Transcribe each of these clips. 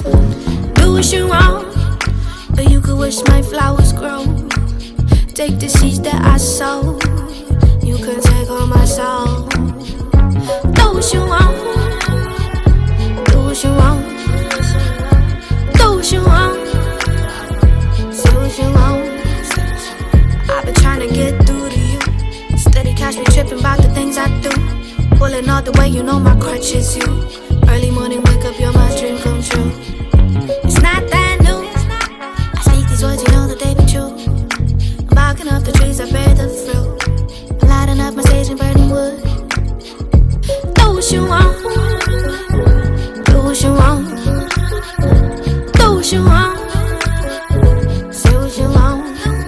Do what you want, or you could wish my flowers grow. Take the seeds that I sow, you can take all my soul. Do what you want, do what you want, do what you want, say what you want. I've been trying to get through to you, steady catch me tripping about the things I do. Pulling all the way, you know my crutch is you. Early morning wake up, you're my dream come true. It's not that new, I speak these words, you know that they be true. I'm barking up the trees, I bear the fruit. I'm lighting up my stage and burning wood. Do what you want, do what you want, do what you want, say what you want.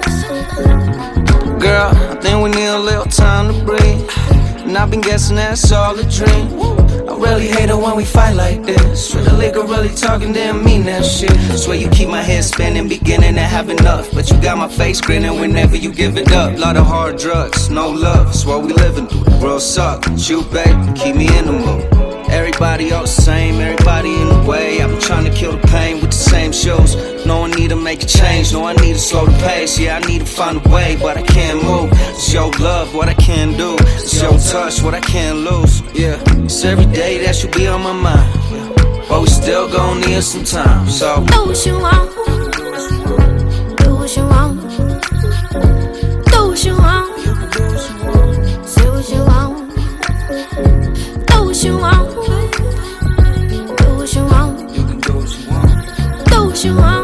Girl, I think we need a little time to breathe, and I've been guessing that's all a dream. I really hate it when we fight like this. When the liquor really talking, didn't mean that shit. Swear you keep my head spinning, beginning to have enough, but you got my face grinning whenever you give it up. Lot of hard drugs, no love, it's what we living through. The world suck, but you, baby, keep me in the mood. Everybody all the same, everybody in the way. I've been trying to kill the pain with the same shoes. No, I need to make a change, no, I need to slow the pace. Yeah, I need to find a way, but I can't move. It's your love, what I can do. It's your touch, what I can't lose. Yeah, it's every day that you be on my mind, yeah. But we still gon' need some time, so do what you want, do what you want, do what you want, say what you want, do what you want, do what you want, you can do what you want. do what you want.